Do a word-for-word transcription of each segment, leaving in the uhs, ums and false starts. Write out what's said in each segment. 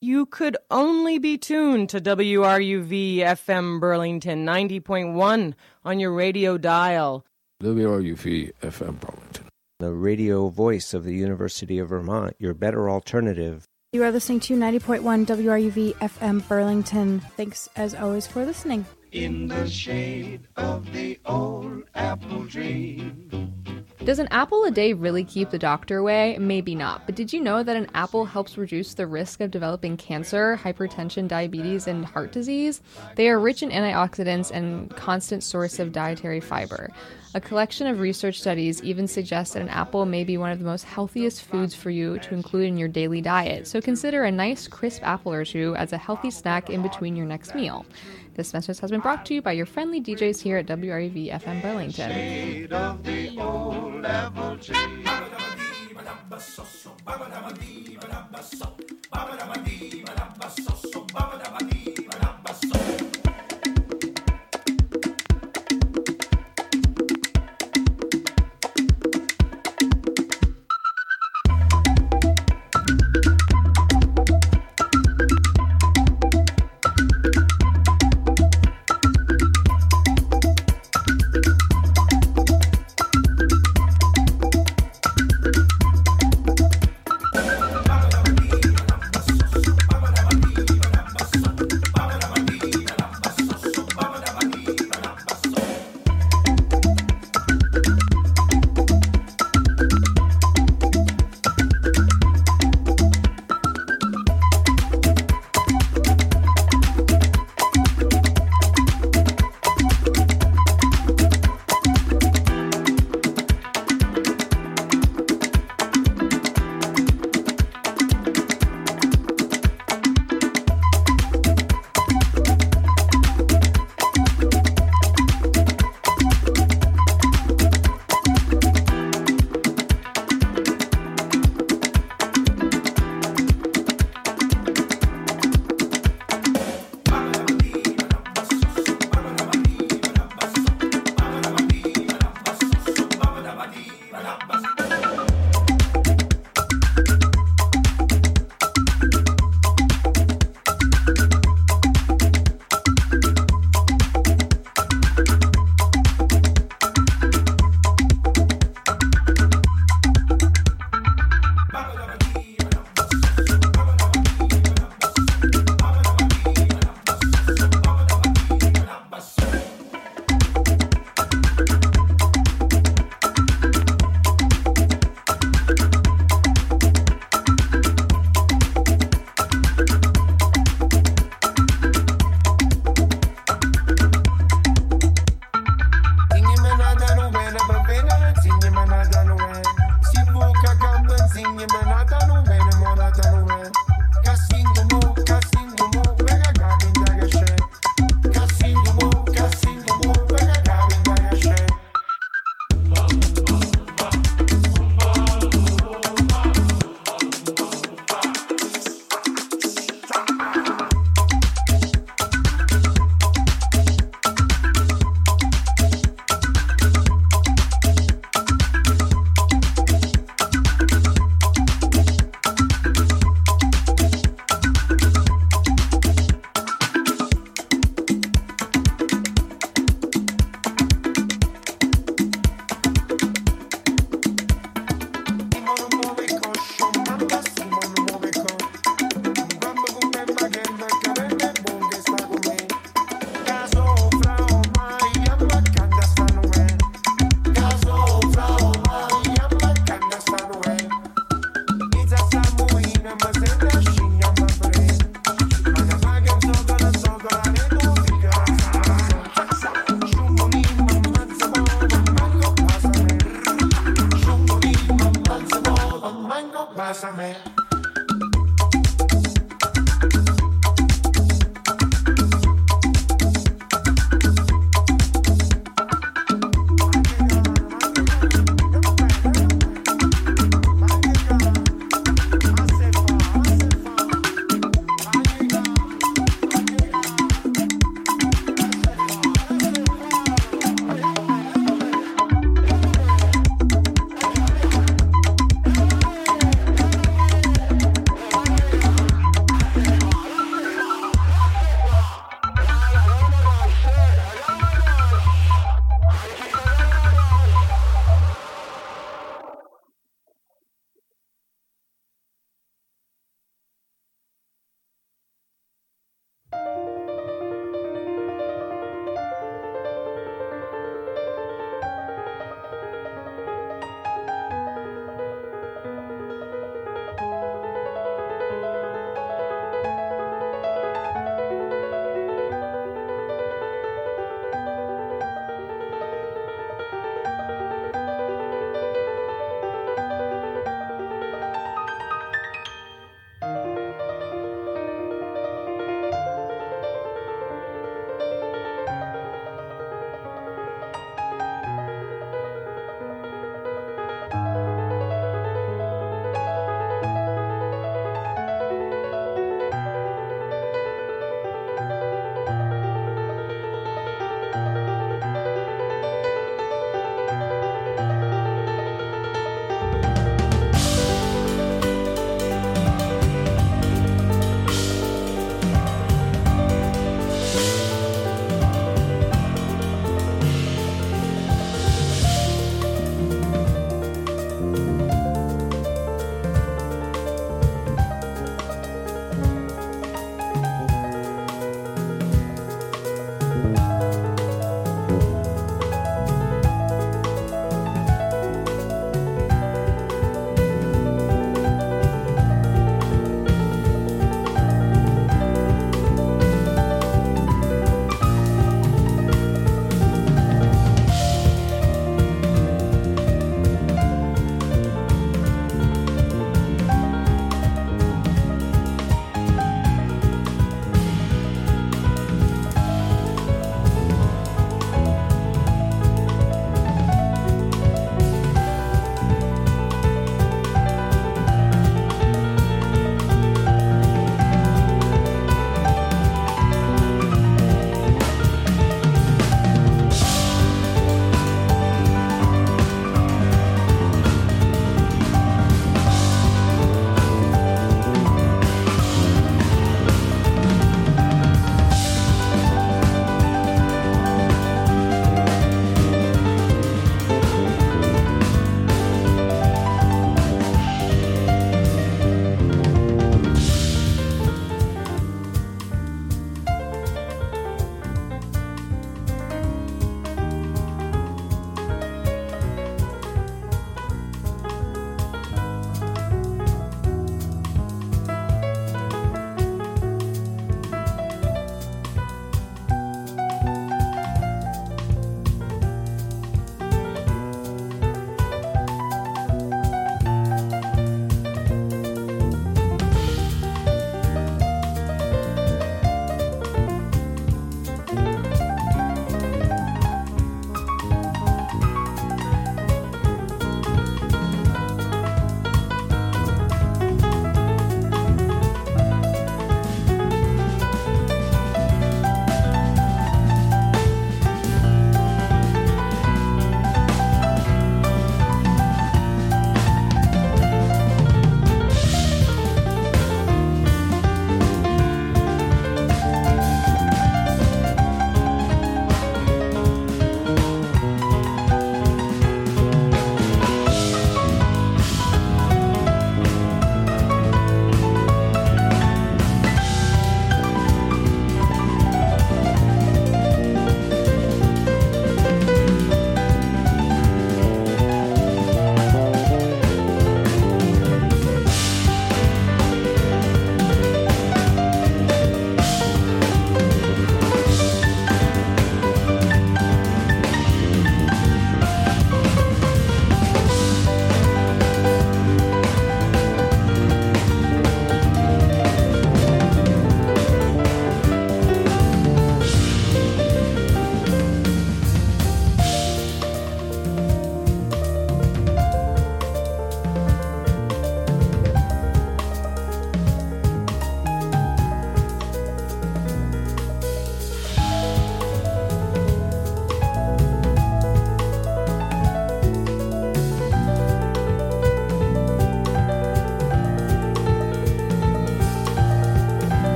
You could only be tuned to W R U V F M Burlington ninety point one on your radio dial. W R U V F M Burlington, the radio voice of the University of Vermont, your better alternative. You are listening to ninety point one W R U V F M Burlington. Thanks, as always, for listening. In the shade of the old apple tree. Does an apple a day really keep the doctor away? Maybe not. But did you know that an apple helps reduce the risk of developing cancer, hypertension, diabetes, and heart disease? They are rich in antioxidants and constant source of dietary fiber. A collection of research studies even suggests that an apple may be one of the most healthiest foods for you to include in your daily diet. So consider a nice crisp apple or two as a healthy snack in between your next meal. This message has been brought to you by your friendly D Js here at W R U V F M Burlington. Shade of the old apple tree.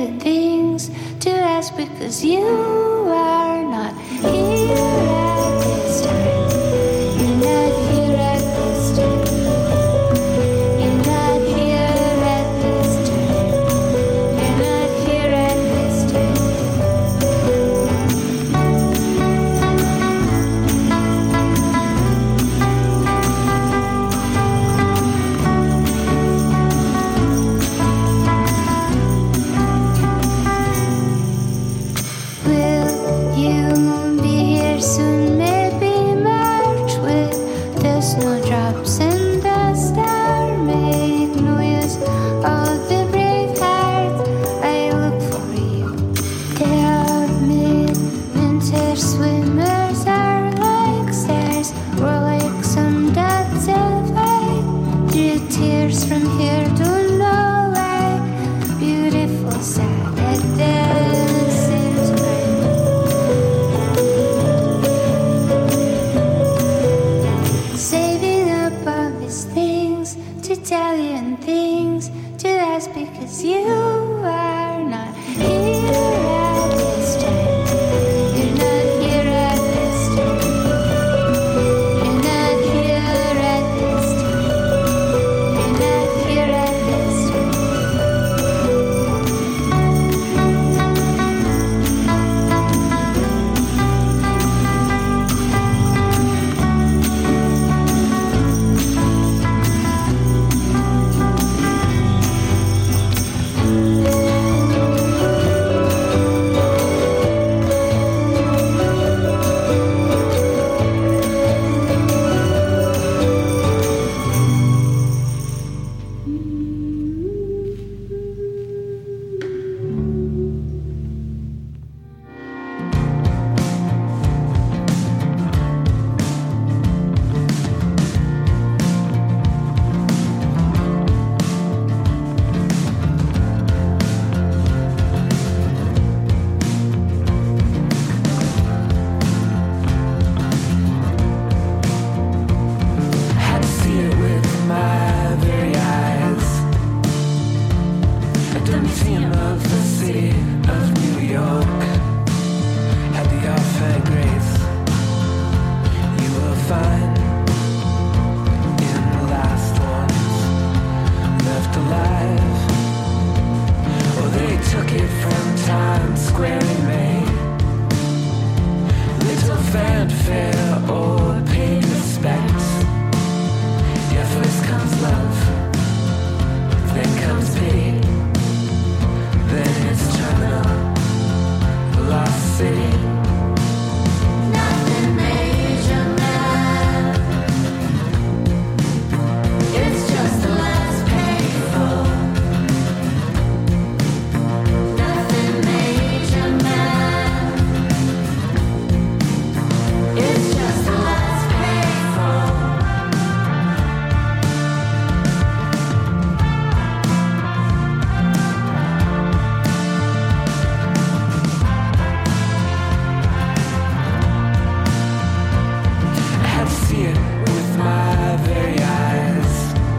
you things to ask because you are not here at this time. You're not here at this time. You're not here at this time. You're not here at this time. Will you be here soon? Maybe March with the snowdrops and the star make noise. All the brave hearts I look for you. They are mid-winter swimmers, are like stars, or like some dots of light. Through tears from here to nowhere, beautiful, sad at the same time. Saving up all these things to tell you and things to ask because you are not here at this time. You're not here at this time. You're not here at this time. You're not here at this time. Had to see it with my very eyes. At the Museum of the City of New York, had the offhand grace. You were fine in the last ones left alive. Oh, they took it from Times Square in May. Little fanfare or paid respect. Yeah, first comes love, then comes pity, then it's terminal velocity. Nothing major, man. It's just the last payphone. Nothing major, man. It's just the last payphone. I had to see it with my very eyes.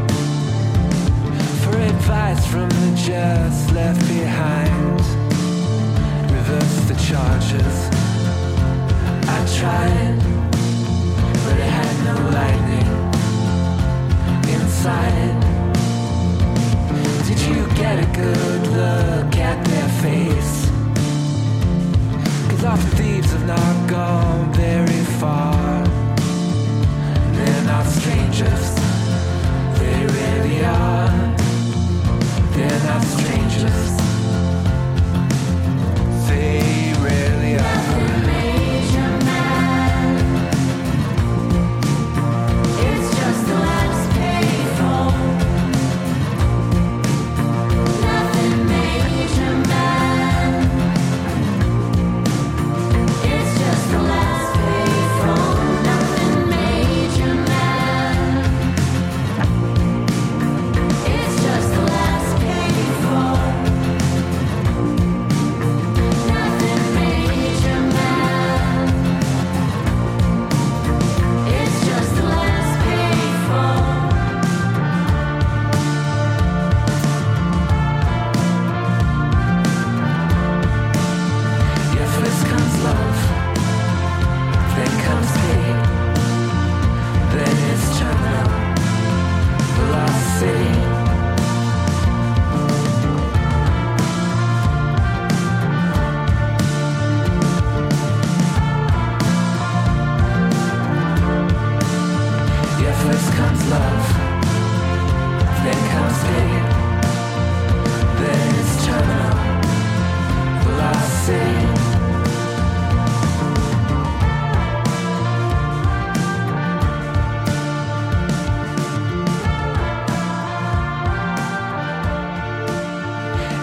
For advice from the just left behind. Reverse the charges. I tried, but it had no lightning inside. Did you get a good look at their face? 'Cause all the thieves have not gone very far. They're not strangers, they really are. They're not strangers, they really are. Nothing major, man. It's just the last payphone. Nothing major, man. It's just the last payphone. Nothing major, man.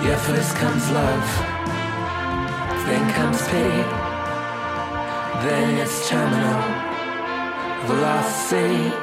Yeah, first comes love, then comes pity, then it's terminal velocity.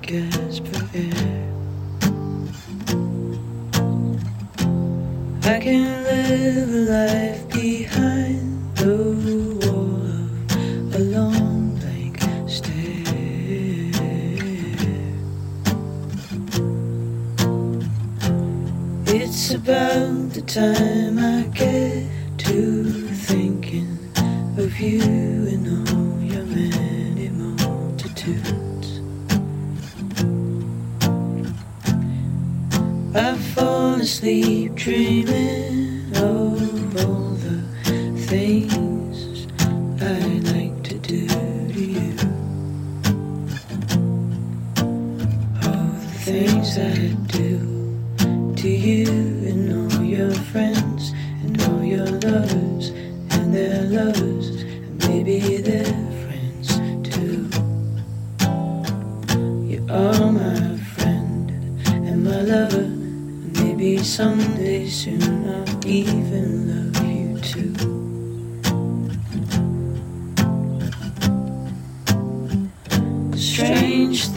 gasp for air. I can live a life behind the wall of a long blank stare. It's about the time I get to thinking of you and all your many multitudes. I fall asleep dreaming of all the things I like to do to you. All the things I do to you and all your friends and all your lovers and their lovers and maybe their friends too. You are my friend and my lover. Maybe someday soon I'll even love you too. Strange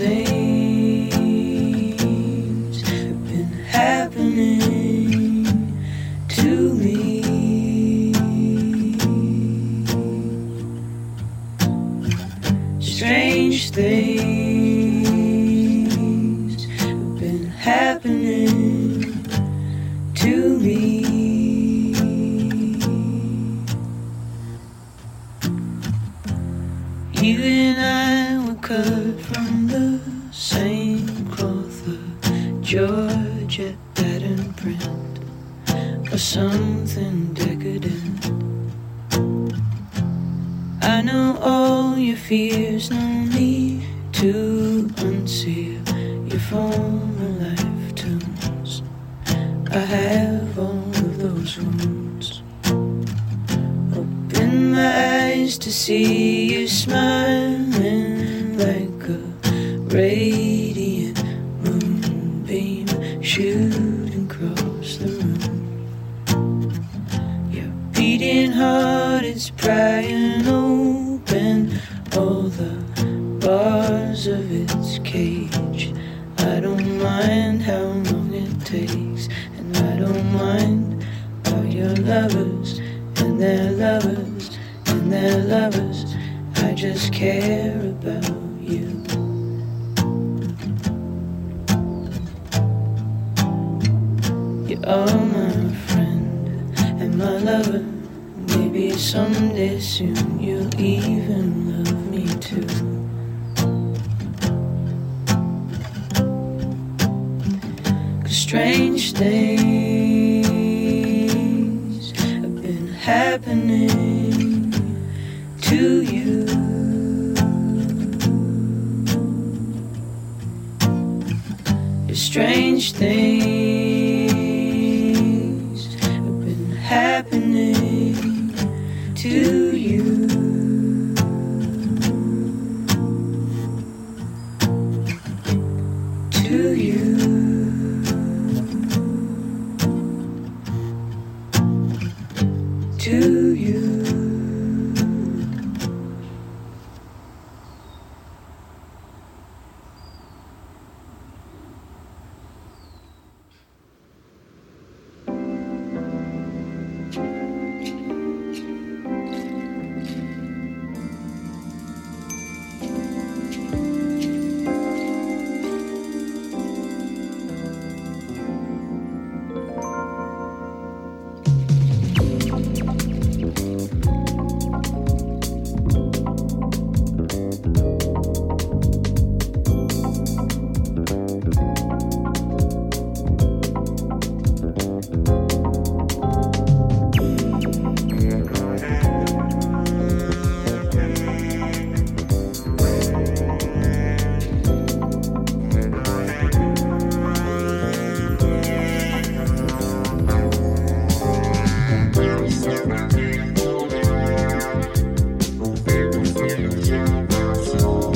things have been happening to me. Strange things have been happening to me. You and I were cut from the same cloth, a Georgette pattern print, or something decadent. I know all your fears, no need to unseal your former lifetimes. I have all of those wounds. Open my eyes to see you smiling like a radiant moonbeam shooting across the room. Your beating heart is prying open all the bars of its cage. I don't mind how long it takes, and I don't mind all your lovers and their lovers and their lovers. I just care about you. You are my friend and my lover. Maybe someday soon you'll even love me too. Strange things have been happening to you. Strange things have been happening to you. To you. To you. Thank you.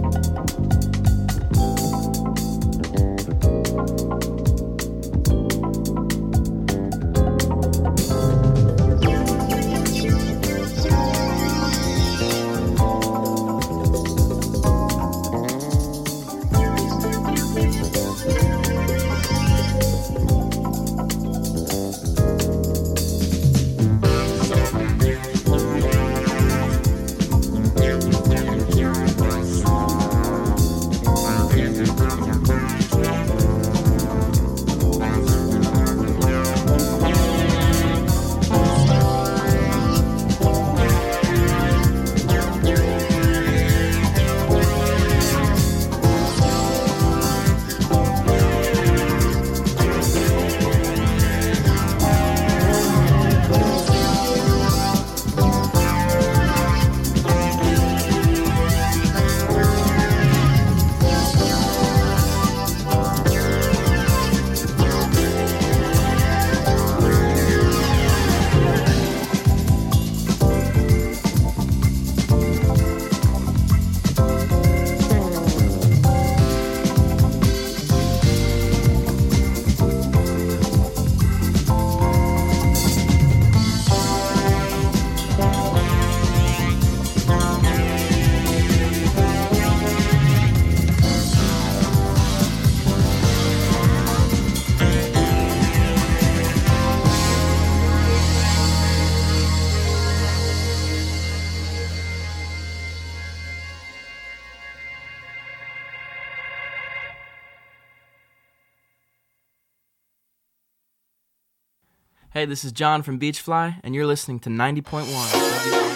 Hey, this is John from Beachfly, and you're listening to ninety point one.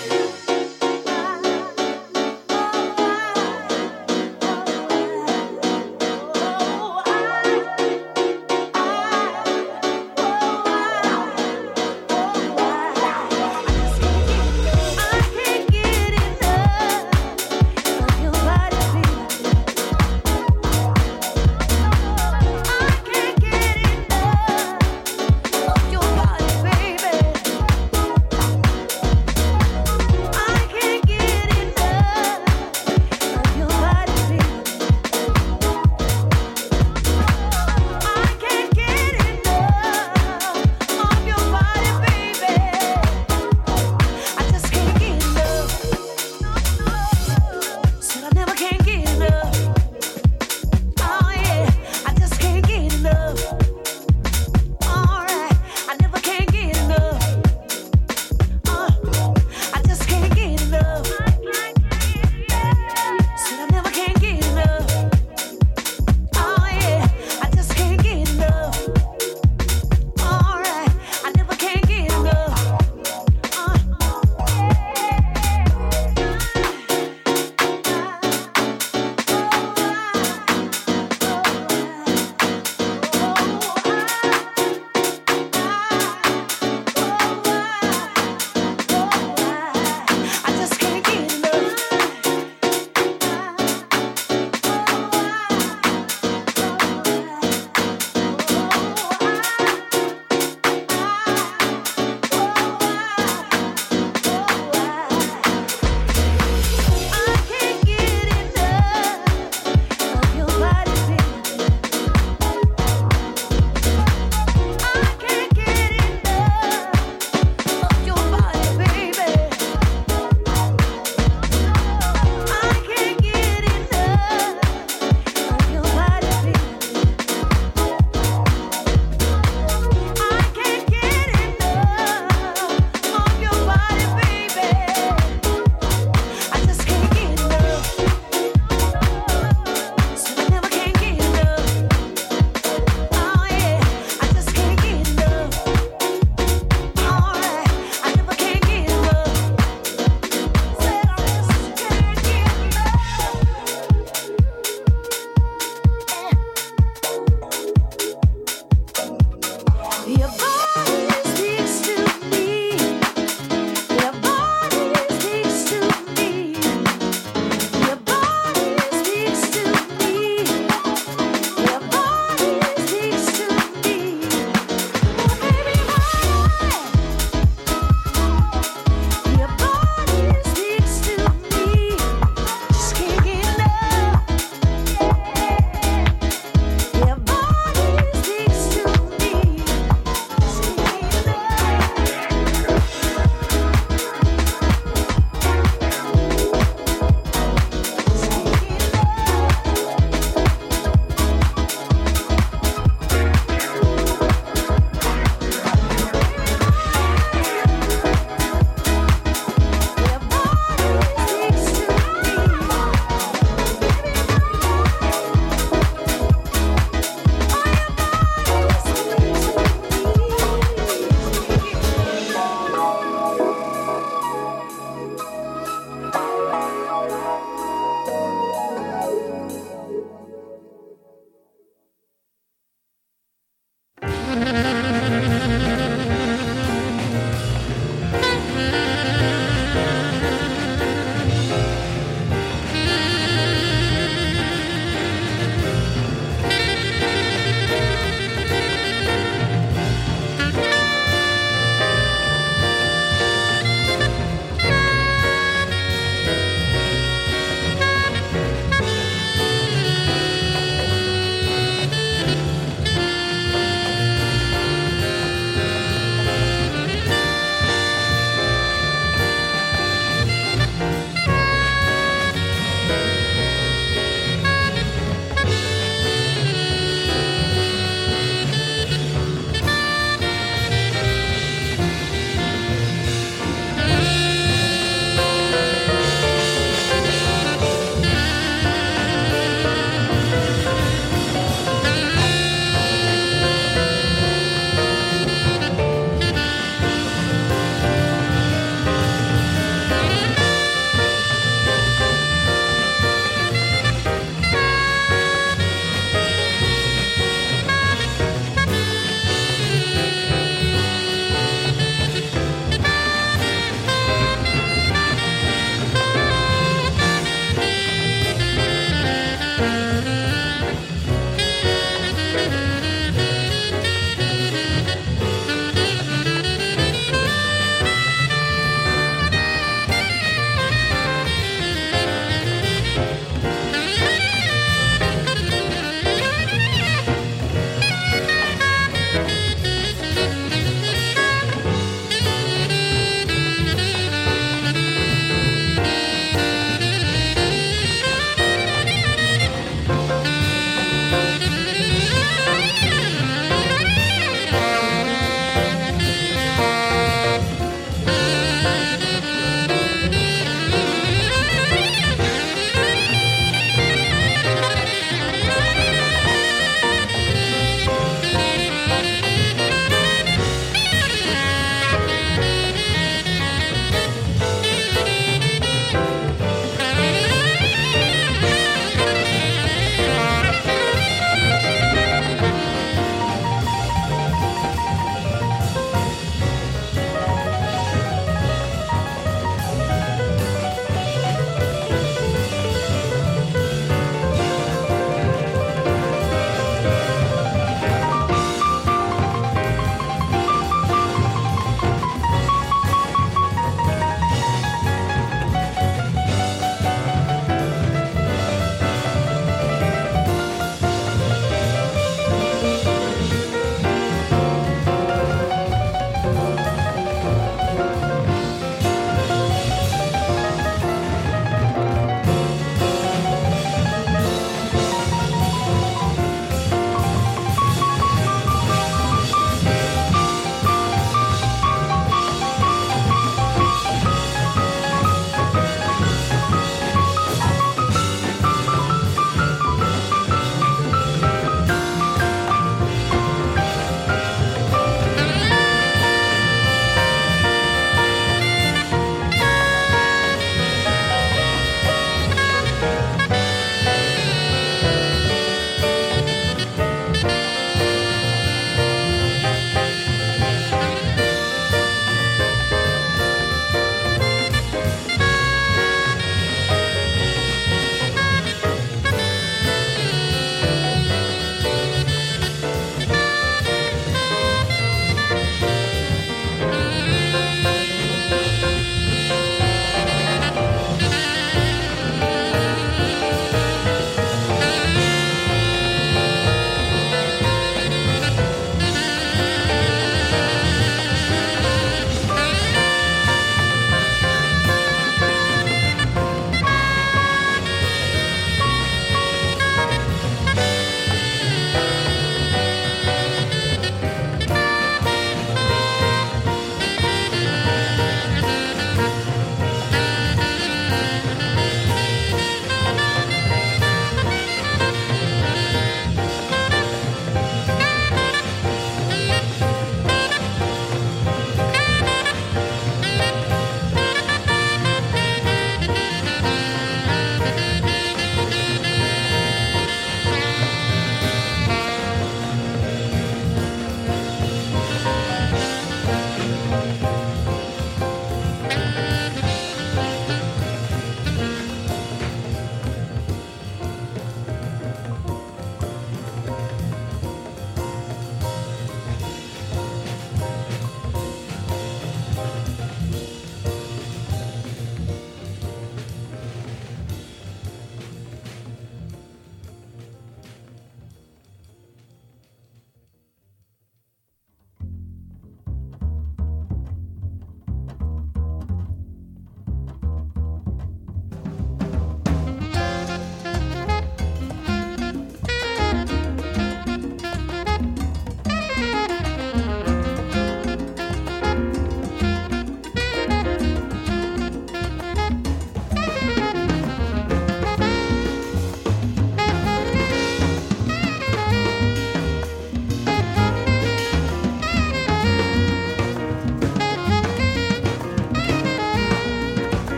Your body, baby.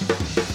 Thank